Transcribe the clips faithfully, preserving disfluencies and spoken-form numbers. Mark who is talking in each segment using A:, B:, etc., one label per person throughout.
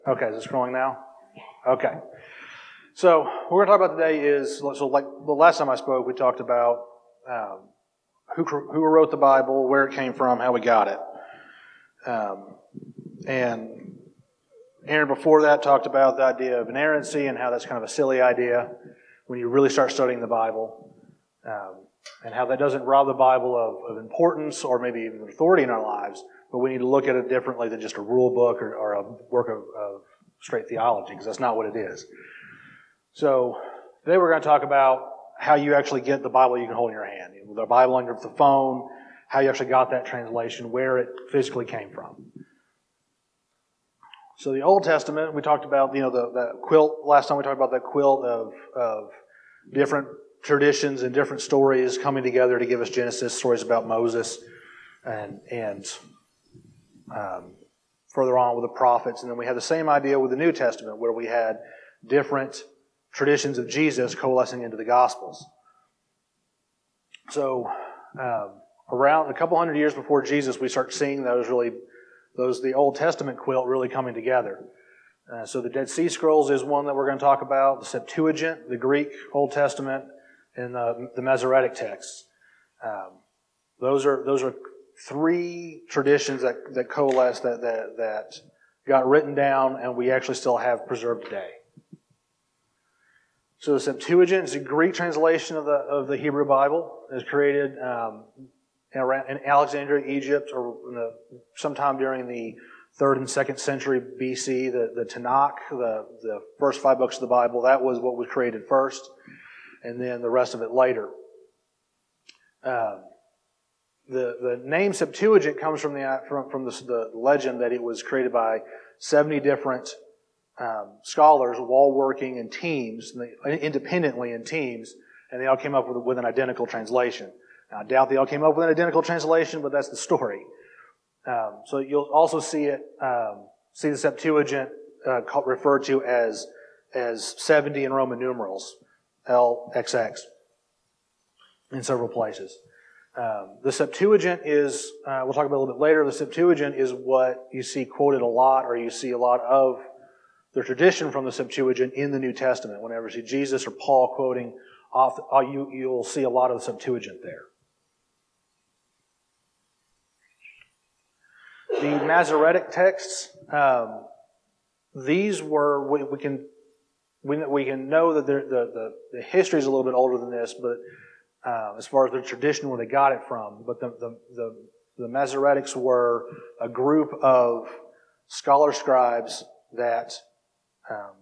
A: Okay, is it scrolling now? Okay. So what we're going to talk about today is, so like the last time I spoke, we talked about um, who who wrote the Bible, where it came from, how we got it. Um, and Aaron before that talked about the idea of inerrancy and how that's kind of a silly idea when you really start studying the Bible, um, and how that doesn't rob the Bible of, of importance or maybe even authority in our lives, but we need to look at it differently than just a rule book or, or a work of, of straight theology, because that's not what it is. So today we're going to talk about how you actually get the Bible you can hold in your hand. The Bible on your the phone, how you actually got that translation, where it physically came from. So the Old Testament, we talked about, you know, the, the quilt, last time we talked about that quilt of, of different traditions and different stories coming together to give us Genesis, stories about Moses, and, and um, further on with the prophets. And then we had the same idea with the New Testament, where we had different traditions of Jesus coalescing into the Gospels. So um, around a couple hundred years before Jesus, we start seeing those really, those the Old Testament quilt really coming together. Uh, so the Dead Sea Scrolls is one that we're going to talk about, the Septuagint, the Greek Old Testament, and the, the Masoretic texts. Um, those are those are three traditions that, that coalesce, that, that, that got written down, and we actually still have preserved today. So the Septuagint is a Greek translation of the of the Hebrew Bible. It was created um, in, around, in Alexandria, Egypt, or in the, sometime during the third and second century B C. The, the Tanakh, the, the first five books of the Bible, that was what was created first, and then the rest of it later. Um, the the name Septuagint comes from the from, from the, the legend that it was created by seventy different Um, scholars, all working in teams, independently in teams, and they all came up with, with an identical translation. Now, I doubt they all came up with an identical translation, but that's the story. Um, so you'll also see it, um, see the Septuagint uh, called, referred to as as seventy in Roman numerals, L X X, in several places. Um, the Septuagint is, uh, we'll talk about it a little bit later, the Septuagint is what you see quoted a lot, or you see a lot of the tradition from the Septuagint in the New Testament. Whenever you see Jesus or Paul quoting, off, you, you'll see a lot of the Septuagint there. The Masoretic texts, um, these were, we, we can we, we can know that the, the, the history is a little bit older than this, but uh, as far as the tradition where they got it from, but the, the, the, the Masoretics were a group of scholar scribes that Um,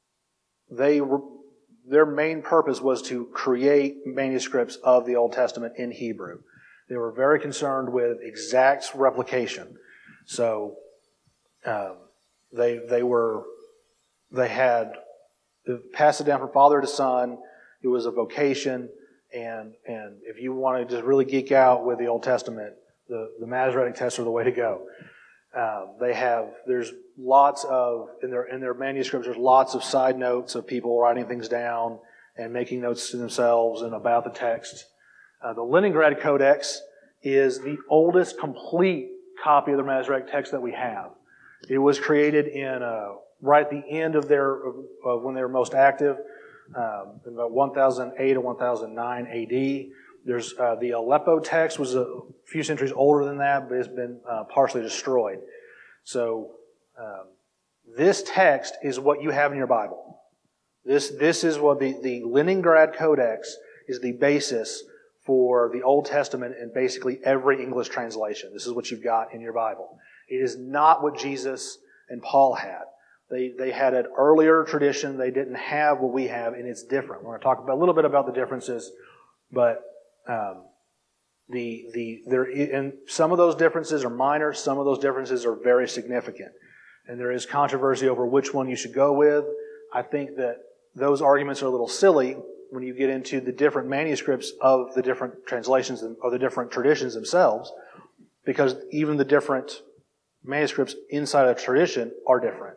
A: they were, their main purpose was to create manuscripts of the Old Testament in Hebrew. They were very concerned with exact replication. So um, they they were they had passed it down from father to son. It was a vocation, and and if you want to just really geek out with the Old Testament, the the Masoretic texts are the way to go. Um, they have, there's lots of, in their in their manuscripts, there's lots of side notes of people writing things down and making notes to themselves and about the text. Uh, the Leningrad Codex is the oldest complete copy of the Masoretic text that we have. It was created in, uh, right at the end of their, of when they were most active, um, in about one thousand eight or one thousand nine A D. There's uh, the Aleppo text was a few centuries older than that, but it's been uh, partially destroyed. So um, this text is what you have in your Bible. This this is what the, the Leningrad Codex is the basis for the Old Testament and basically every English translation. This is what you've got in your Bible. It is not what Jesus and Paul had. They they had an earlier tradition. They didn't have what we have, and it's different. We're going to talk about, a little bit about the differences, but Um, the the there and some of those differences are minor. Some of those differences are very significant, and there is controversy over which one you should go with. I think that those arguments are a little silly when you get into the different manuscripts of the different translations or the different traditions themselves, because even the different manuscripts inside a tradition are different.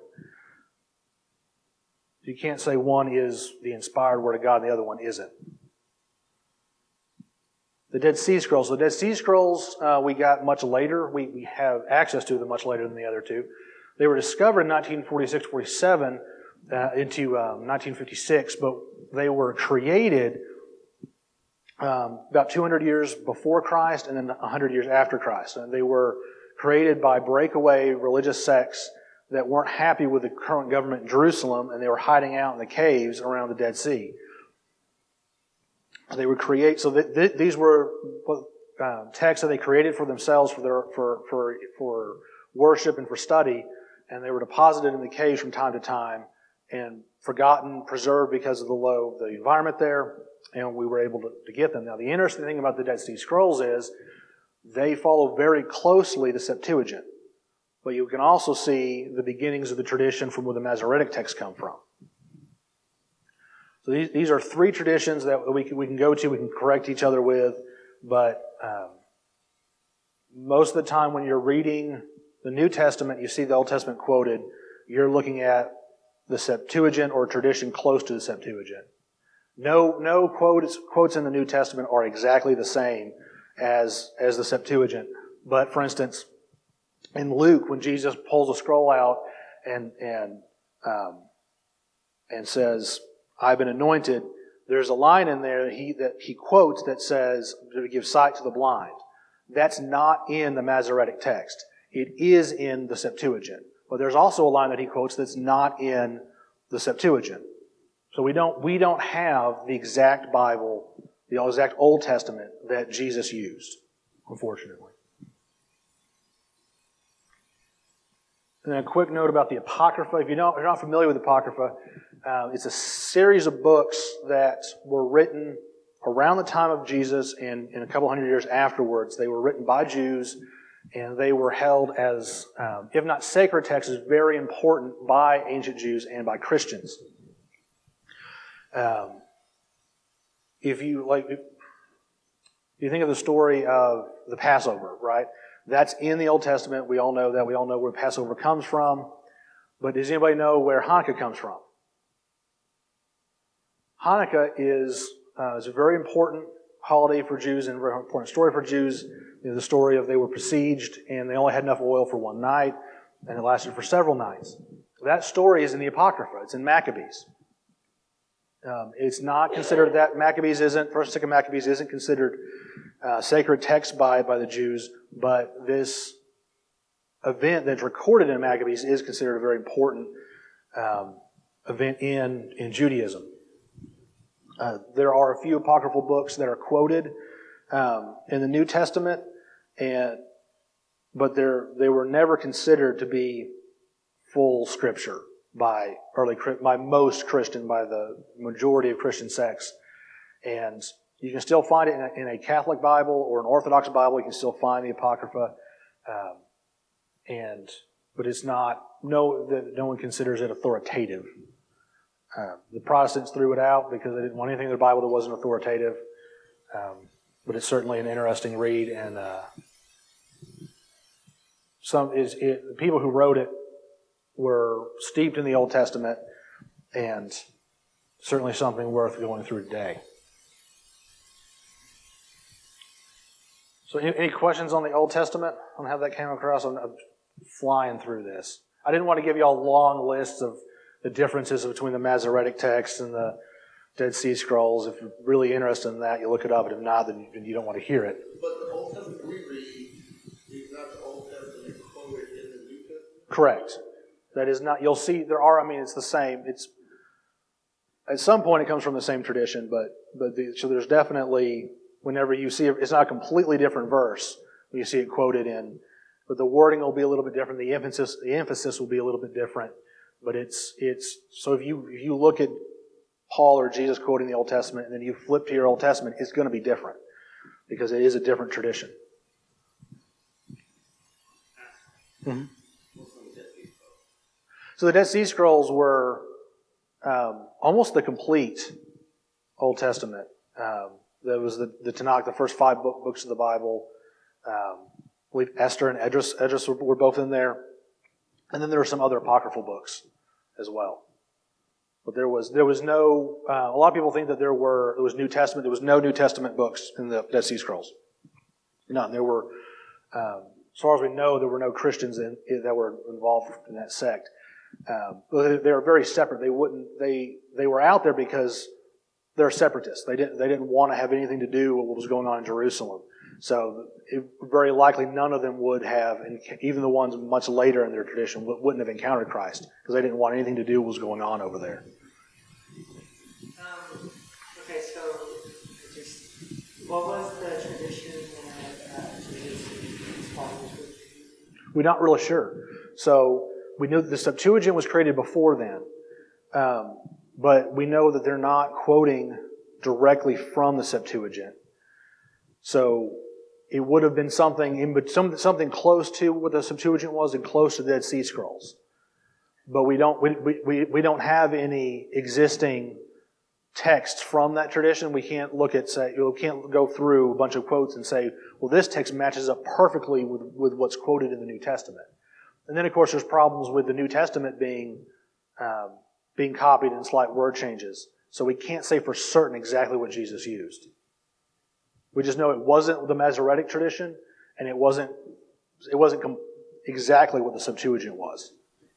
A: You can't say one is the inspired Word of God and the other one isn't. The Dead Sea Scrolls. The Dead Sea Scrolls uh, we got much later. We, we have access to them much later than the other two. They were discovered in nineteen forty-six forty-seven uh, into um, nineteen fifty-six, but they were created um, about two hundred years before Christ and then one hundred years after Christ. And they were created by breakaway religious sects that weren't happy with the current government in Jerusalem, and they were hiding out in the caves around the Dead Sea. They would create, so th- th- these were uh, texts that they created for themselves for their for for for worship and for study, and they were deposited in the caves from time to time and forgotten, preserved because of the low the environment there, and we were able to, to get them. Now, the interesting thing about the Dead Sea Scrolls is they follow very closely the Septuagint, but you can also see the beginnings of the tradition from where the Masoretic texts come from. So these, these are three traditions that we can, we can go to, we can correct each other with, but um, most of the time when you're reading the New Testament, you see the Old Testament quoted, you're looking at the Septuagint or tradition close to the Septuagint. No, no quotes, quotes in the New Testament are exactly the same as, as the Septuagint. But for instance, in Luke, when Jesus pulls a scroll out and, and, um, and says, I've been anointed, there's a line in there that he, that he quotes that says, to give sight to the blind. That's not in the Masoretic text. It is in the Septuagint. But there's also a line that he quotes that's not in the Septuagint. So we don't, we don't have the exact Bible, the exact Old Testament that Jesus used, unfortunately. And then a quick note about the Apocrypha. If you don't, if you're not familiar with the Apocrypha, uh, it's a series of books that were written around the time of Jesus and in a couple hundred years afterwards. They were written by Jews, and they were held as, um, if not sacred texts, very important by ancient Jews and by Christians. Um, if you like, if you think of the story of the Passover, right? That's in the Old Testament. We all know that. We all know where Passover comes from. But does anybody know where Hanukkah comes from? Hanukkah is, uh, is a very important holiday for Jews and a very important story for Jews. You know, the story of they were besieged and they only had enough oil for one night, and it lasted for several nights. That story is in the Apocrypha. It's in Maccabees. Um, it's not considered that Maccabees isn't, First and Second Maccabees isn't considered uh, sacred text by, by the Jews, but this event that's recorded in Maccabees is considered a very important um, event in, in Judaism. Uh, there are a few apocryphal books that are quoted um, in the New Testament, and but they're they were never considered to be full Scripture by early by most Christian, by the majority of Christian sects. And you can still find it in a, in a Catholic Bible or an Orthodox Bible. You can still find the Apocrypha, um, and but it's not no that no one considers it authoritative. Uh, the Protestants threw it out because they didn't want anything in the Bible that wasn't authoritative. Um, but it's certainly an interesting read, and uh, some is it, the people who wrote it were steeped in the Old Testament, and certainly something worth going through today. So, any, any questions on the Old Testament on how that came across? I'm, I'm flying through this. I didn't want to give you all long lists of the differences between the Masoretic text and the Dead Sea Scrolls. If you're really interested in that, you look it up. And if not, then you don't want to hear it.
B: But the Old Testament we read is not the Old Testament quoted in the New Testament?
A: Correct. That is not, you'll see, there are, I mean, it's the same. It's, at some point it comes from the same tradition, but, but the, so there's definitely, whenever you see it, it's not a completely different verse when you see it quoted in, but the wording will be a little bit different. The emphasis, the emphasis will be a little bit different. But it's, it's, so if you, if you look at Paul or Jesus quoting the Old Testament and then you flip to your Old Testament, it's going to be different because it is a different tradition. Mm-hmm. So the Dead Sea Scrolls were um, almost the complete Old Testament. Um, there was the, the Tanakh, the first five book, books of the Bible. Um, I believe Esther and Esdras, Esdras were, were both in there. And then there were some other apocryphal books as well. But there was there was no, uh, a lot of people think that there were, there was New Testament, there was no New Testament books in the Dead Sea Scrolls. None. There were um, as far as we know, there were no Christians in, that were involved in that sect. Um, but they were very separate. They wouldn't. They they were out there because they're separatists. They didn't. They didn't want to have anything to do with what was going on in Jerusalem. So it, very likely none of them would have, and even the ones much later in their tradition wouldn't have encountered Christ because they didn't want anything to do with what was going on over there.
C: Um, okay, so just what was the tradition that uh, Jesus' followers would use?
A: We're not really sure. So we know that the Septuagint was created before then, um, but we know that they're not quoting directly from the Septuagint. So it would have been something in, but some, something close to what the Septuagint was and close to the Dead Sea Scrolls. But we don't we, we, we don't have any existing texts from that tradition. We can't look at say we can't go through a bunch of quotes and say, well, this text matches up perfectly with, with what's quoted in the New Testament. And then, of course, there's problems with the New Testament being um, being copied and slight word changes. So we can't say for certain exactly what Jesus used. We just know it wasn't the Masoretic tradition, and it wasn't it wasn't com- exactly what the Septuagint was.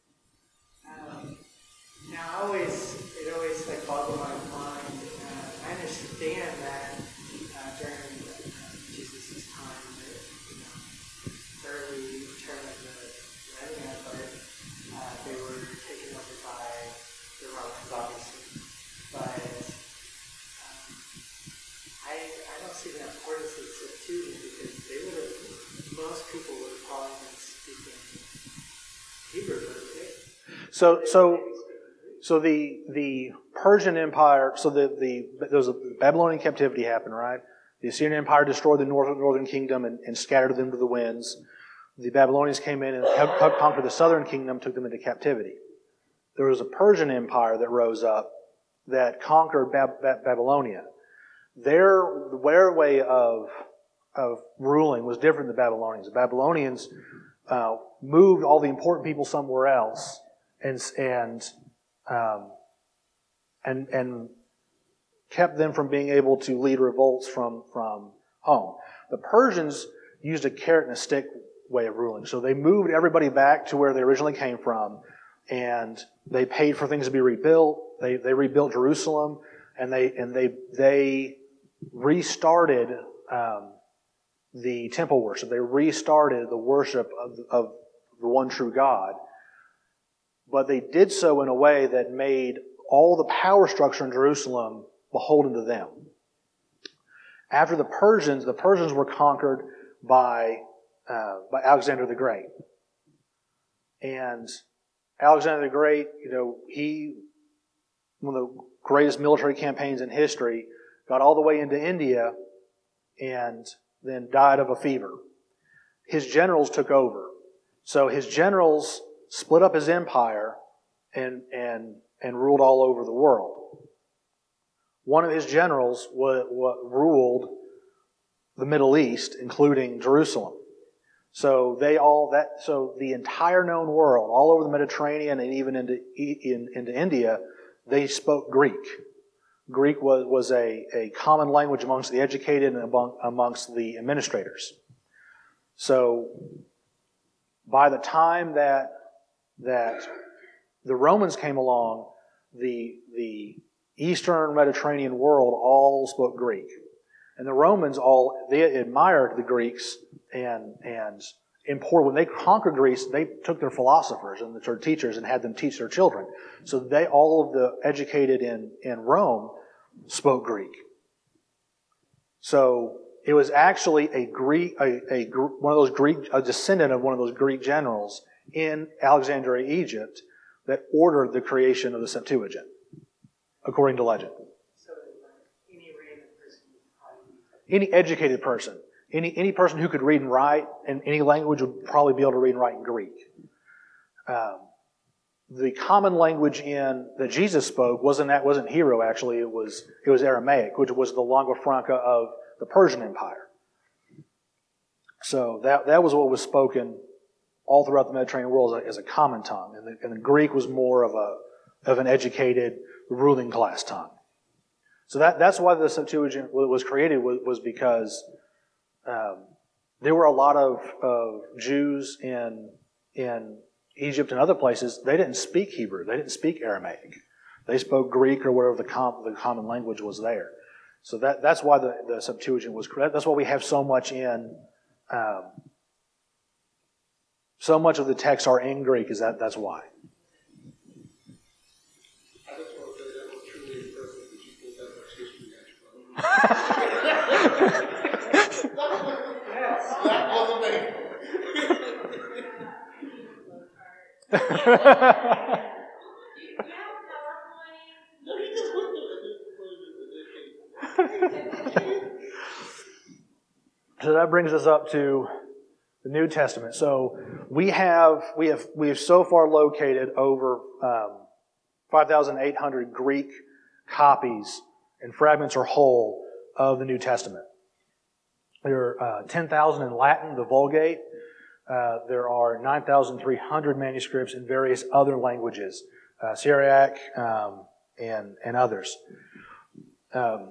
C: Um, now, I always it always like boggled my mind. Uh, I understand that uh, during uh, Jesus' time, the you know, early turn of the millennium, but uh, they were taken over by the Romans, obviously. But um, I I don't see the importance of the Septuagint because they would have most people would have probably been speaking Hebrew, wouldn't they?
A: So so so the the Persian Empire. So the the there was a Babylonian captivity happened, right? The Assyrian Empire destroyed the northern northern kingdom and, and scattered them to the winds. The Babylonians came in and helped conquer the southern kingdom, took them into captivity. There was a Persian Empire that rose up that conquered Bab- Bab- Babylonia. Their their way of of ruling was different than the Babylonians. The Babylonians uh, moved all the important people somewhere else, and and um, and and kept them from being able to lead revolts from from home. The Persians used a carrot and a stick way of ruling, so they moved everybody back to where they originally came from, and they paid for things to be rebuilt. They they rebuilt Jerusalem, and they and they they restarted um, the temple worship. They restarted the worship of, of the one true God. But they did so in a way that made all the power structure in Jerusalem beholden to them. After the Persians, the Persians were conquered by uh, by Alexander the Great. And Alexander the Great, you know, he, one of the greatest military campaigns in history, got all the way into India and then died of a fever. His generals took over. So his generals split up his empire and and and ruled all over the world. One of his generals wa- wa- ruled the Middle East, including Jerusalem. So they all that so the entire known world, all over the Mediterranean and even into in, into India, they spoke Greek. Greek was, was a, a common language amongst the educated and among, amongst the administrators. So by the time that that the Romans came along, the the Eastern Mediterranean world all spoke Greek. And the Romans all they admired the Greeks and and imported when they conquered Greece, they took their philosophers and their teachers and had them teach their children. So they all of the educated in, in Rome spoke Greek. So it was actually a Greek, a, a one of those Greek, a descendant of one of those Greek generals in Alexandria, Egypt, that ordered the creation of the Septuagint, according to legend.
C: So any random person would probably
A: Any educated person, any any person who could read and write in any language would probably be able to read and write in Greek. Um, the common language in that Jesus spoke wasn't that wasn't Hebrew actually. It was it was Aramaic, which was the lingua franca of the Persian Empire. So that that was what was spoken all throughout the Mediterranean world as a, as a common tongue, and the, and the Greek was more of a of an educated ruling class tongue. So that that's why the Septuagint was created was, was because um, there were a lot of, of Jews in in Egypt and other places. They didn't speak Hebrew. They didn't speak Aramaic. They spoke Greek or whatever the, com, the common language was there. So that that's why the, the Septuagint was correct. That's why we have so much in um, so much of the texts are in Greek. Is that that's why.
B: I just want to say that was truly impressive that you pulled that much history at you. That was amazing. No, he just went there.
A: So that brings us up to the New Testament. So we have we have we have so far located over um, five thousand eight hundred Greek copies and fragments or whole of the New Testament. There are uh, ten thousand in Latin, the Vulgate. Uh, there are nine thousand three hundred manuscripts in various other languages, uh, Syriac um, and and others. Um,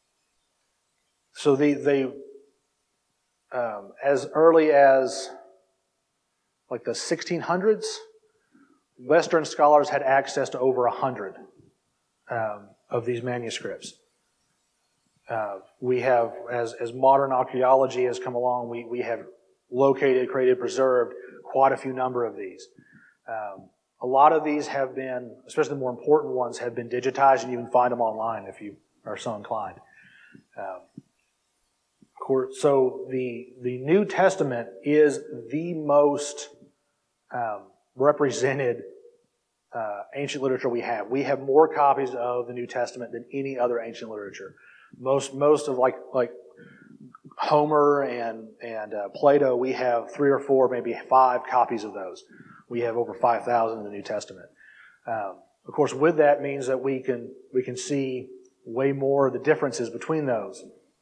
A: so the they um, as early as like the sixteen hundreds, Western scholars had access to over a hundred um, of these manuscripts. Uh, we have, as as modern archaeology has come along, we we have located, created, preserved quite a few number of these. Um, a lot of these have been, especially the more important ones, have been digitized, and you can find them online if you are so inclined. Um, of course, so the the New Testament is the most um, represented uh, ancient literature we have. We have more copies of the New Testament than any other ancient literature. Most most of like like Homer and and uh, Plato, we have three or four, maybe five copies of those. We have over five thousand in the New Testament. Um, of course, with that means that we can we can see way more of the differences between those.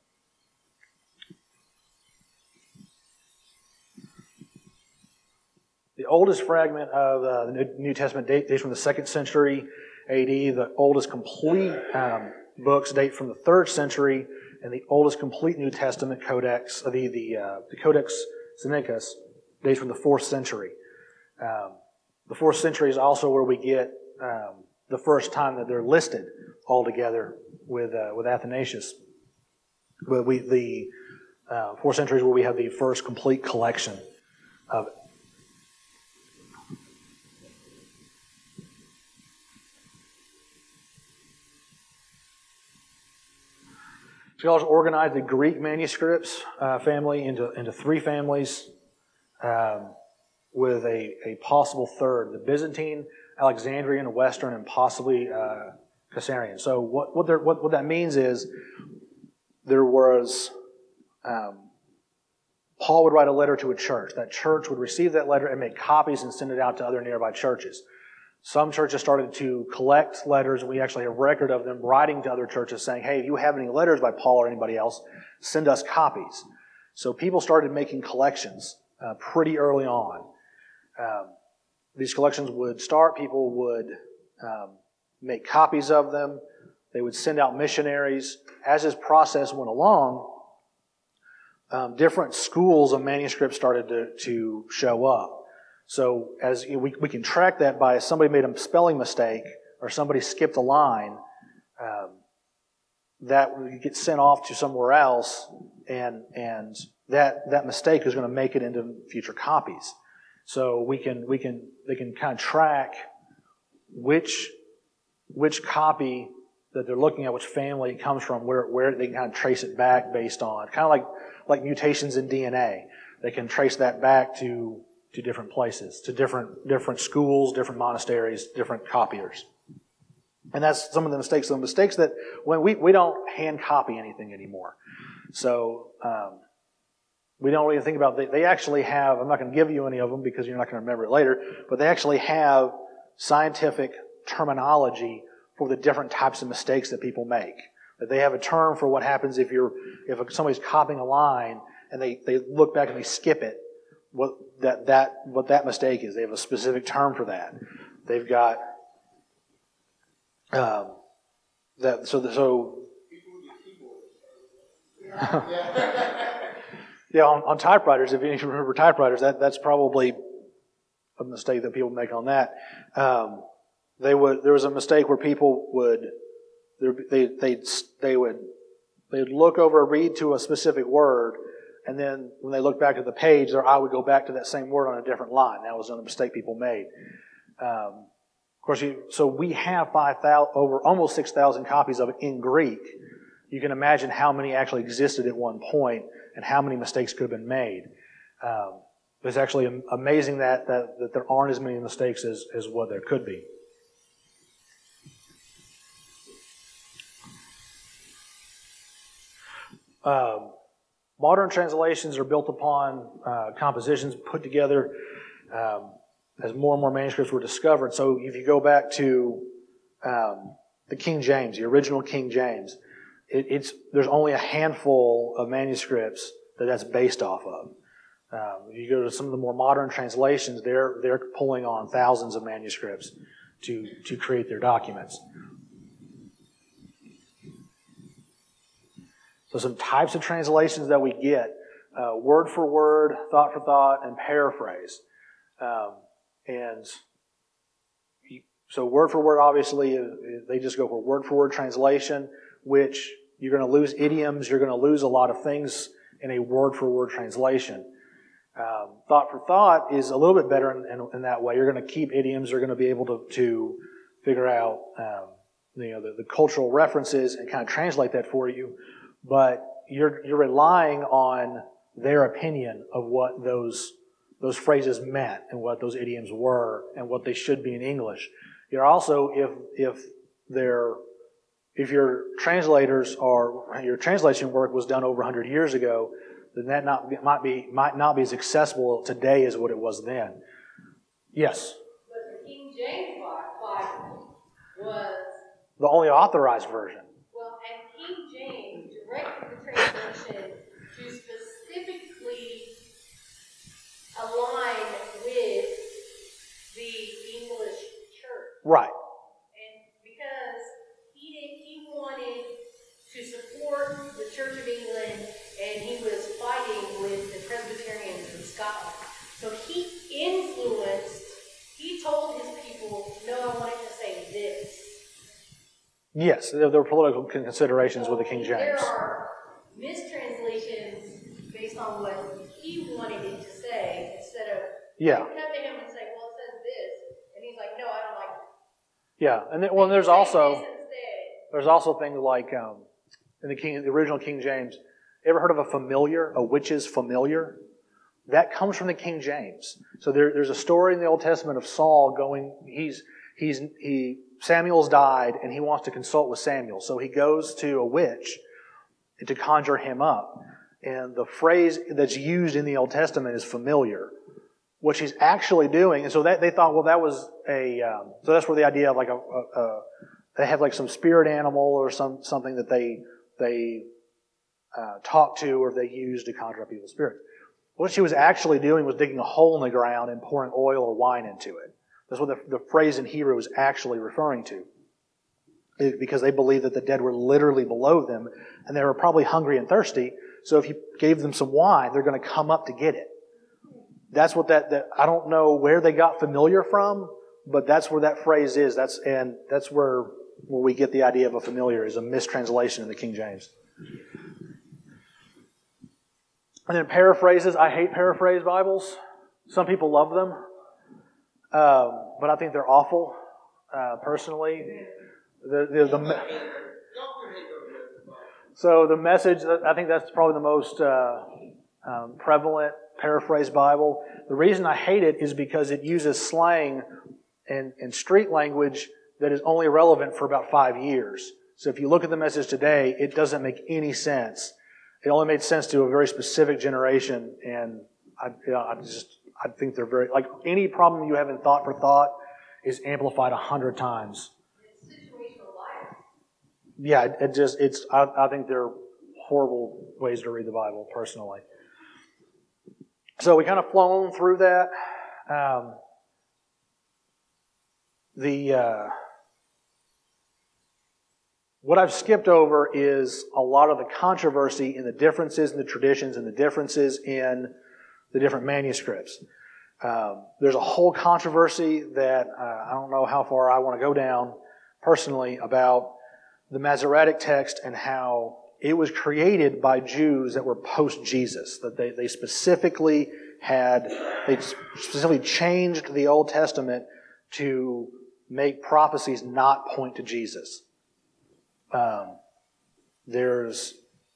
A: The oldest fragment of uh, the New Testament date, dates from the second century A D. The oldest complete um, books date from the third century, and the oldest complete New Testament codex, uh, the the, uh, the Codex Sinaiticus, dates from the fourth century. Um, the fourth century is also where we get um, the first time that they're listed all together with uh, with Athanasius. But we the uh, fourth century is where we have the first complete collection of it. Scholars organized the Greek manuscripts uh, family into, into three families um, with a, a possible third, the Byzantine, Alexandrian, Western, and possibly uh, Caesarian. So what what, what what that means is there was, um, Paul would write a letter to a church. That church would receive that letter and make copies and send it out to other nearby churches. Some churches started to collect letters, and we actually have record of them writing to other churches saying, hey, if you have any letters by Paul or anybody else, send us copies. So people started making collections uh, pretty early on. Um, these collections would start, people would um, make copies of them, they would send out missionaries. As this process went along, um, different schools of manuscripts started to, to show up. So as we, we can track that by somebody made a spelling mistake or somebody skipped a line, um, that would get sent off to somewhere else, and and that that mistake is going to make it into future copies. So we can we can they can kind of track which which copy that they're looking at, which family it comes from, where where they can kind of trace it back based on kind of like like mutations in D N A. They can trace that back to. to different places, to different different schools, different monasteries, different copiers. And that's some of the mistakes. The mistakes that when we, we don't hand copy anything anymore. So um, we don't really think about, they, they actually have, I'm not going to give you any of them because you're not going to remember it later, but they actually have scientific terminology for the different types of mistakes that people make. That they have a term for what happens if you're if somebody's copying a line and they, they look back and they skip it. What that that what that mistake is. They have a specific term for that. They've got um, that. So the, so Yeah, on, on typewriters, if you remember typewriters, that, that's probably a mistake that people make on that. Um, they would there was a mistake where people would they they they would they'd look over, read to a specific word, and then when they look back at the page, their eye would go back to that same word on a different line. That was a mistake people made. Um, of course, you, so we have five thousand over almost six thousand copies of it in Greek. You can imagine how many actually existed at one point and how many mistakes could have been made. Um, it's actually amazing that, that that there aren't as many mistakes as, as what there could be. Um, modern translations are built upon uh, compositions put together um, as more and more manuscripts were discovered. So if you go back to um, the King James, the original King James, it, it's there's only a handful of manuscripts that that's based off of. Um, if you go to some of the more modern translations, they're they're pulling on thousands of manuscripts to to create their documents. So some types of translations that we get, uh, word for word, thought for thought, and paraphrase. Um, and so word for word, obviously, they just go for word for word translation, which you're going to lose idioms, you're going to lose a lot of things in a word for word translation. Um, thought for thought is a little bit better in, in, in that way. You're going to keep idioms, you're going to be able to, to figure out um, you know the, the cultural references and kind of translate that for you. But you're you're relying on their opinion of what those those phrases meant and what those idioms were and what they should be in English. You're also if if they're if your translators are your translation work was done over one hundred years ago, then that not might be might not be as accessible today as what it was then. Yes.
D: But the King James Bible was
A: the only authorized version.
D: Well, and King James directed the translation to specifically align with the English church.
A: Right.
D: And because he did, he wanted to support the Church of England, and he was fighting with the Presbyterians in Scotland. So he influenced. He told his people, "No, I want it to say this."
A: Yes, there were political considerations with the King James.
D: There are mistranslations based on what he wanted it to say instead of
A: yeah.
D: come to him and say, "Well, it says this," and he's like, "No, I don't like it."
A: Yeah, and then, well, there's also
D: Say this instead.
A: there's also things like um, in the King, the original King James. Ever heard of a familiar, a witch's familiar? That comes from the King James. So there, there's a story in the Old Testament of Saul going. He's he's he. Samuel's died, and he wants to consult with Samuel. So he goes to a witch to conjure him up. And the phrase that's used in the Old Testament is familiar. What she's actually doing, and so that they thought, well, that was a. Um, so that's where the idea of like a, a, a they have like some spirit animal or some something that they they uh, talk to or they use to conjure up evil spirits. What she was actually doing was digging a hole in the ground and pouring oil or wine into it. That's what the, the phrase in Hebrew is actually referring to. It, because they believed that the dead were literally below them, and they were probably hungry and thirsty, so if you gave them some wine, they're going to come up to get it. That's what that, that, I don't know where they got familiar from, but that's where that phrase is. That's and that's where, where we get the idea of a familiar, is a mistranslation in the King James. And then paraphrases. I hate paraphrase Bibles. Some people love them. Um, but I think they're awful, uh, personally. The, the, the, so the message, I think that's probably the most uh, um, prevalent paraphrase Bible. The reason I hate it is because it uses slang and, and street language that is only relevant for about five years. So if you look at the message today, it doesn't make any sense. It only made sense to a very specific generation, and I, you know, I just... I think they're very, like any problem you have in thought for thought is amplified a hundred times.
D: It's situational life.
A: Yeah, it, it just, it's, I, I think they're horrible ways to read the Bible, personally. So we kind of flown through that. Um, the, uh, what I've skipped over is a lot of the controversy in the differences in the traditions and the differences in the different manuscripts. Um, there's a whole controversy that uh, I don't know how far I want to go down personally about the Masoretic text and how it was created by Jews that were post-Jesus, that they, they specifically had, they specifically changed the Old Testament to make prophecies not point to Jesus. Um, there's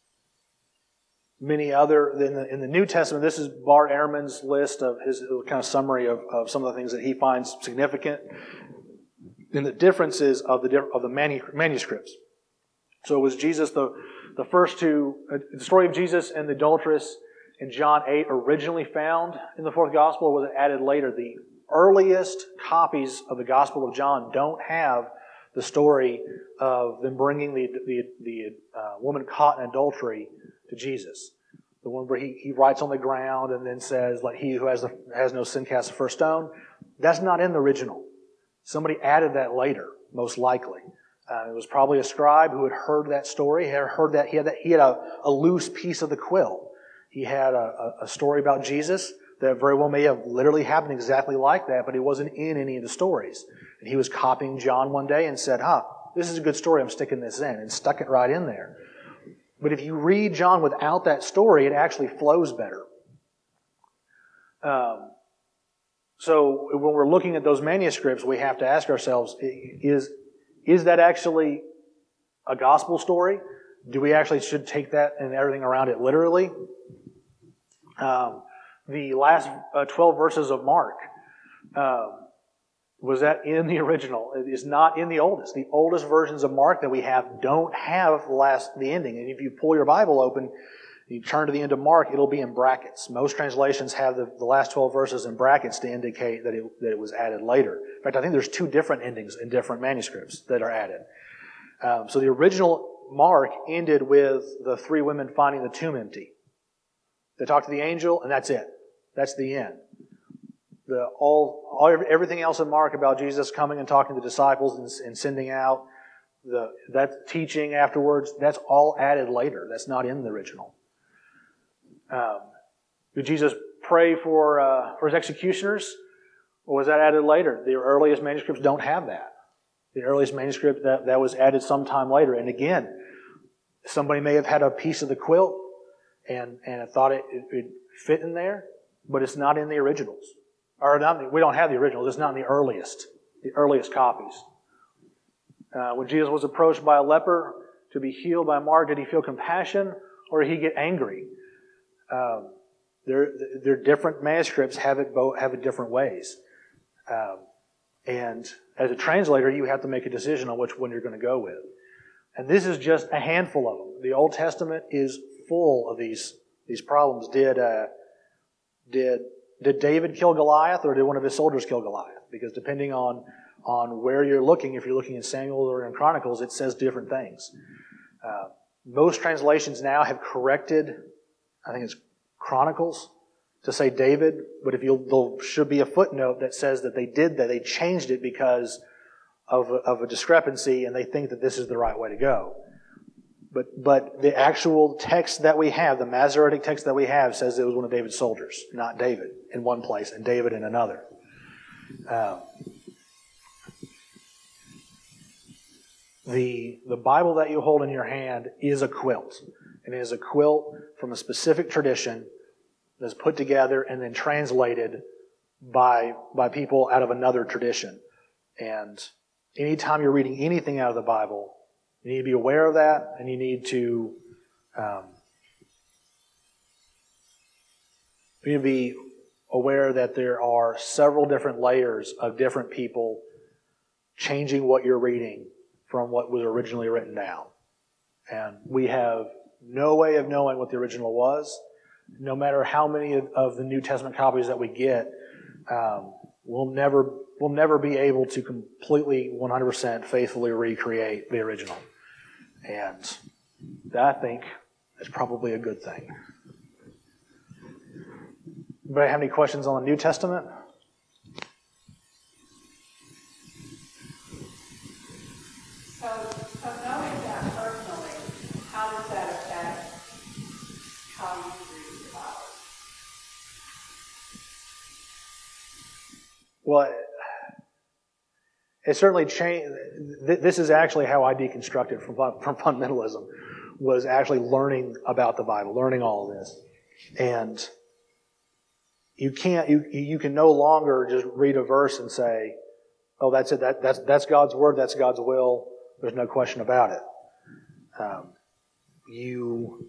A: many other, in the, in the New Testament, this is Bart Ehrman's list of his kind of summary of, of some of the things that he finds significant in the differences of the of the manuscripts. So was Jesus the, the first two, uh, the story of Jesus and the adulteress in John eight originally found in the fourth gospel, or was it added later? The earliest copies of the Gospel of John don't have the story of them bringing the the, the uh, woman caught in adultery to Jesus. The one where he, he writes on the ground and then says, "Let he who has the, has no sin cast the first stone." That's not in the original. Somebody added that later, most likely. Uh, it was probably a scribe who had heard that story. He had heard that he had that, he had a, a loose piece of the quill. He had a, a, a story about Jesus that very well may have literally happened exactly like that, but it wasn't in any of the stories. And he was copying John one day and said, "Huh, this is a good story. I'm sticking this in," and stuck it right in there. But if you read John without that story, it actually flows better. Um, so when we're looking at those manuscripts, we have to ask ourselves, is, is that actually a gospel story? Do we actually should take that and everything around it literally? Um, the last uh, twelve verses of Mark, um, was that in the original? It is not in the oldest. The oldest versions of Mark that we have don't have the last, the ending. And if you pull your Bible open, you turn to the end of Mark, it'll be in brackets. Most translations have the, the last twelve verses in brackets to indicate that it, that it was added later. In fact, I think there's two different endings in different manuscripts that are added. Um, so the original Mark ended with the three women finding the tomb empty. They talk to the angel, and that's it. That's the end. The all, all everything else in Mark about Jesus coming and talking to the disciples and, and sending out the that teaching afterwards, that's all added later. That's not in the original. Um, did Jesus pray for uh, for his executioners, or was that added later? The earliest manuscripts don't have that. The earliest manuscript that, that was added sometime later. And again, somebody may have had a piece of the quilt and and thought it would fit in there, but it's not in the originals. Or not, we don't have the originals. It's not in the earliest, the earliest copies. Uh, when Jesus was approached by a leper to be healed by Mark, did he feel compassion or did he get angry? Um, they're, they're different manuscripts have it both have it different ways. Um, and as a translator, you have to make a decision on which one you're going to go with. And this is just a handful of them. The Old Testament is full of these these problems. Did uh, did Did David kill Goliath, or did one of his soldiers kill Goliath? Because depending on, on where you're looking, if you're looking in Samuel or in Chronicles, it says different things. Uh, most translations now have corrected, I think it's Chronicles, to say David, but if you there should be a footnote that says that they did that, they changed it because of a, of a discrepancy, and they think that this is the right way to go. But but the actual text that we have, the Masoretic text that we have, says it was one of David's soldiers, not David in one place and David in another. Um, the the Bible that you hold in your hand is a quilt. And it is a quilt from a specific tradition that's put together and then translated by by people out of another tradition. And anytime you're reading anything out of the Bible, you need to be aware of that, and you need to um, you need to be aware that there are several different layers of different people changing what you're reading from what was originally written down. And we have no way of knowing what the original was. No matter how many of, of the New Testament copies that we get, um, we'll never we'll never be able to completely one hundred percent faithfully recreate the original. And that, I think, is probably a good thing. Anybody have any questions on the New Testament?
E: So, so knowing that,
A: Well, it certainly changed. This is actually how I deconstructed from, from fundamentalism, was actually learning about the Bible, learning all of this. And you can't, you you can no longer just read a verse and say, oh, that's it, that, that's, that's God's word, that's God's will, there's no question about it. Um, you,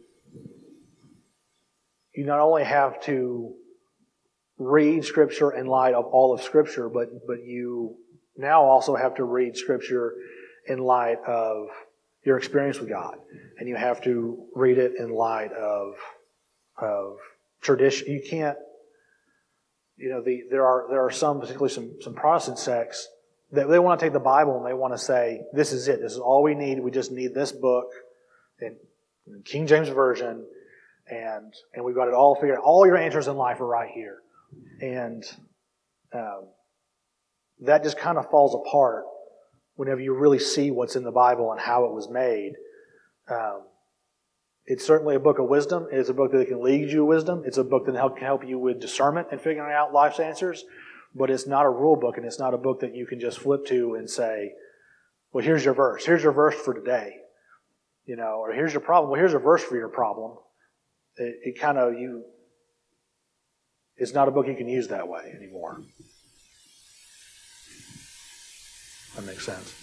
A: you not only have to read Scripture in light of all of Scripture, but, but you now also have to read Scripture in light of your experience with God. And you have to read it in light of, of tradition. You can't, you know, the, there are, there are some, particularly some, some Protestant sects, that they want to take the Bible and they want to say, this is it, this is all we need, we just need this book in, in King James Version, and, and we've got it all figured out. All your answers in life are right here. And, um, that just kind of falls apart whenever you really see what's in the Bible and how it was made. Um, it's certainly a book of wisdom. It's a book that can lead you to wisdom. It's a book that can help you with discernment and figuring out life's answers. But it's not a rule book, and it's not a book that you can just flip to and say, well, here's your verse. Here's your verse for today. You know, or here's your problem. Well, here's a verse for your problem. It, it kind of, you, it's not a book you can use that way anymore. That makes sense.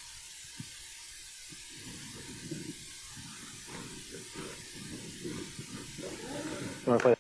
A: You want to play?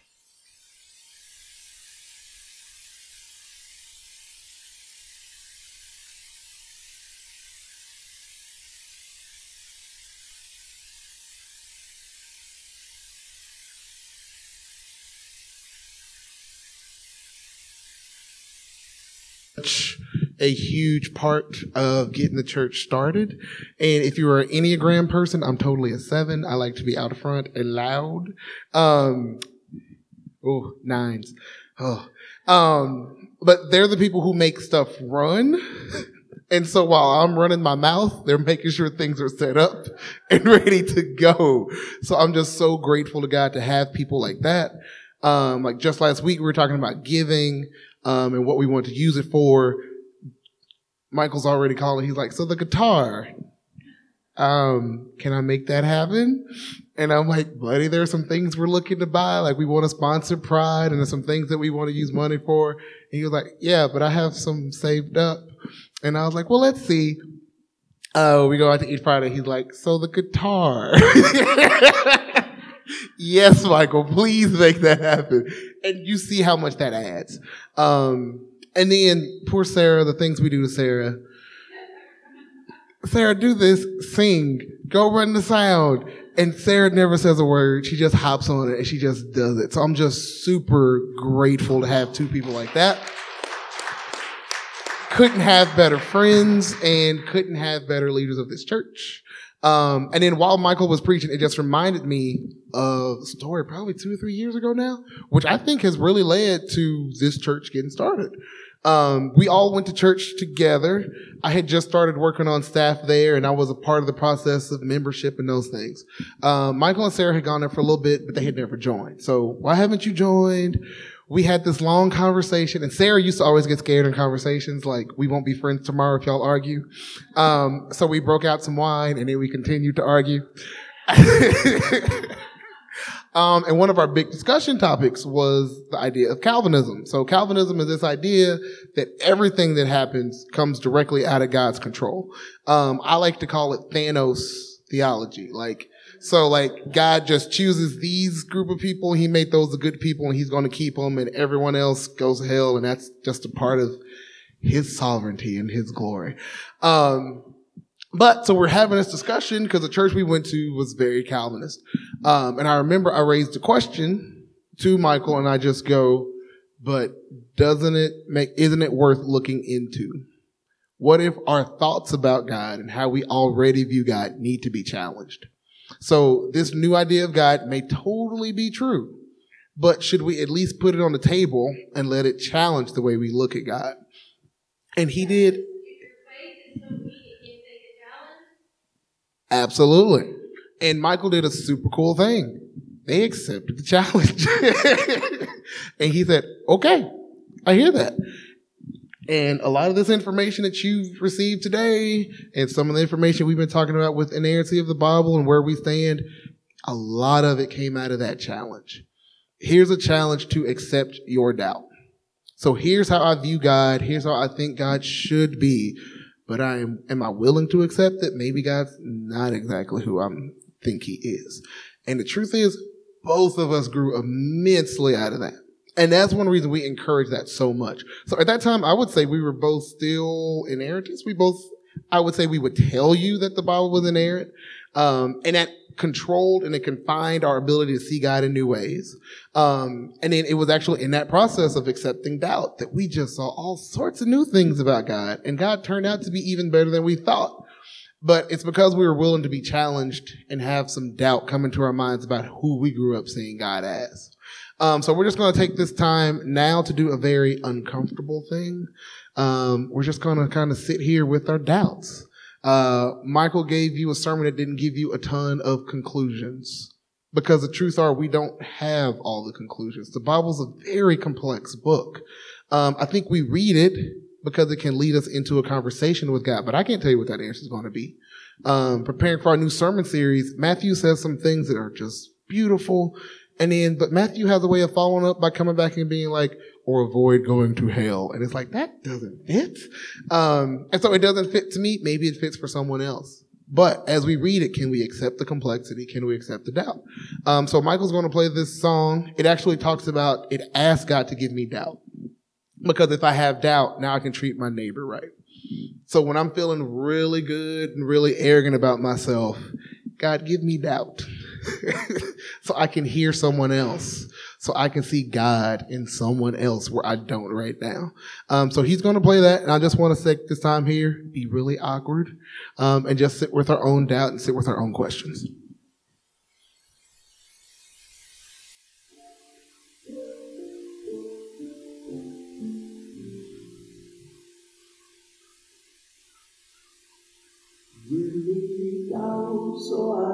E: A huge part of getting the church started. And if you're an Enneagram person, I'm totally a seven. I like to be out front and loud. Um, oh, nines. Oh, um, but they're the people who make stuff run. And so while I'm running my mouth, they're making sure things are set up and ready to go. So I'm just so grateful to God to have people like that. Um, like just last week, we were talking about giving, um, and what we want to use it for. Michael's already calling. He's like, so the guitar, um, can I make that happen? And I'm like, buddy, there are some things we're looking to buy. Like we want to sponsor Pride, and there's some things that we want to use money for. And he was like, yeah, but I have some saved up. And I was like, well, let's see. Oh, uh, we go out to eat Friday. He's like, so the guitar. Yes, Michael, please make that happen. And you see how much that adds. Um, And then, poor Sarah, the things we do to Sarah. Sarah, do this, sing, go run the sound. And Sarah never says a word. She just hops on it and she just does it. So I'm just super grateful to have two people like that. Couldn't have better friends and couldn't have better leaders of this church. Um, and then while Michael was preaching, it just reminded me of a story probably two or three years ago now, which I think has really led to this church getting started. Um, we all went to church together. I had just started working on staff there, and I was a part of the process of membership and those things. Um, Michael and Sarah had gone there for a little bit, but they had never joined. So why haven't you joined? We had this long conversation, and Sarah used to always get scared in conversations, like, we won't be friends tomorrow if y'all argue. Um, so we broke out some wine, and then we continued to argue. um, and one of our big discussion topics was the idea of Calvinism. So Calvinism is this idea that everything that happens comes directly out of God's control. Um, I like to call it Thanos theology. Like, So like God just chooses these group of people. He made those the good people and he's going to keep them, and everyone else goes to hell. And that's just a part of his sovereignty and his glory. Um, but so we're having this discussion because the church we went to was very Calvinist. Um, and I remember I raised a question to Michael and I just go, but doesn't it make, isn't it worth looking into? What if our thoughts about God and how we already view God need to be challenged? So this new idea of God may totally be true, but should we at least put it on the table and let it challenge the way we look at God? And he did. Absolutely. And Michael did a super cool thing. They accepted the challenge. And he said, okay, I hear that. And a lot of this information that you've received today and some of the information we've been talking about with inerrancy of the Bible and where we stand, a lot of it came out of that challenge. Here's a challenge to accept your doubt. So here's how I view God. Here's how I think God should be. But I am, am I willing to accept that maybe God's not exactly who I think he is? And the truth is, both of us grew immensely out of that. And that's one reason we encourage that so much. So at that time, I would say we were both still inerrantists. We both, I would say we would tell you that the Bible was inerrant. Um, and that controlled and it confined our ability to see God in new ways. Um, and then it was actually in that process of accepting doubt that we just saw all sorts of new things about God. And God turned out to be even better than we thought. But it's because we were willing to be challenged and have some doubt come into our minds about who we grew up seeing God as. Um, so we're just going to take this time now to do a very uncomfortable thing. Um, we're just going to kind of sit here with our doubts. Uh, Michael gave you a sermon that didn't give you a ton of conclusions because the truth are we don't have all the conclusions. The Bible's a very complex book. Um, I think we read it because it can lead us into a conversation with God, but I can't tell you what that answer is going to be. Um, preparing for our new sermon series, Matthew says some things that are just beautiful. And then, but Matthew has a way of following up by coming back and being like, or avoid going to hell. And it's like, that doesn't fit. Um, and so it doesn't fit to me. Maybe it fits for someone else. But as we read it, can we accept the complexity? Can we accept the doubt? Um, so Michael's going to play this song. It actually talks about, it asks God to give me doubt. Because if I have doubt, now I can treat my neighbor right. So when I'm feeling really good and really arrogant about myself, God, give me doubt. So I can hear someone else. So I can see God in someone else where I don't right now. Um, so he's going to play that. And I just want to take this time here, be really awkward, um, and just sit with our own doubt and sit with our own questions.
F: Give me doubt so